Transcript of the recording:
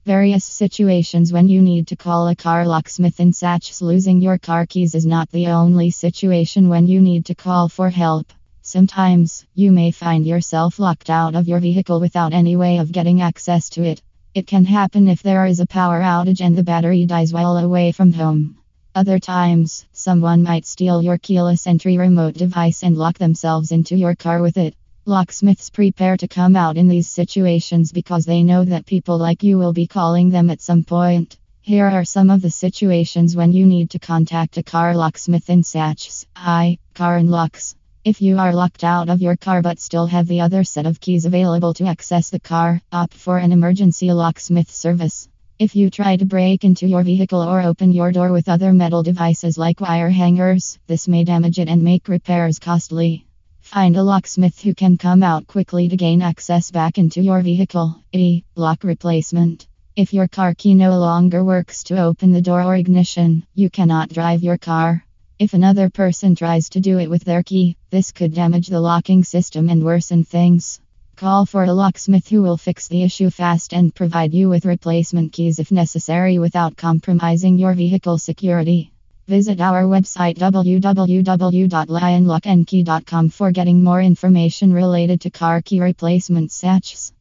Various situations when you need to call a car locksmith in Sachs. Losing your car keys is not the only situation when you need to call for help. Sometimes, you may find yourself locked out of your vehicle without any way of getting access to it. It can happen if there is a power outage and the battery dies while away from home. Other times, someone might steal your keyless entry remote device and lock themselves into your car with it. Locksmiths prepare to come out in these situations because they know that people like you will be calling them at some point. Here are some of the situations when you need to contact a car locksmith in Sachs. Car and locks. If you are locked out of your car but still have the other set of keys available to access the car, opt for an emergency locksmith service. If you try to break into your vehicle or open your door with other metal devices like wire hangers, this may damage it and make repairs costly. Find a locksmith who can come out quickly to gain access back into your vehicle. Lock replacement. If your car key no longer works to open the door or ignition, you cannot drive your car. If another person tries to do it with their key, this could damage the locking system and worsen things. Call for a locksmith who will fix the issue fast and provide you with replacement keys if necessary without compromising your vehicle security. Visit our website www.lionlockandkey.com for getting more information related to car key replacement. Sachs.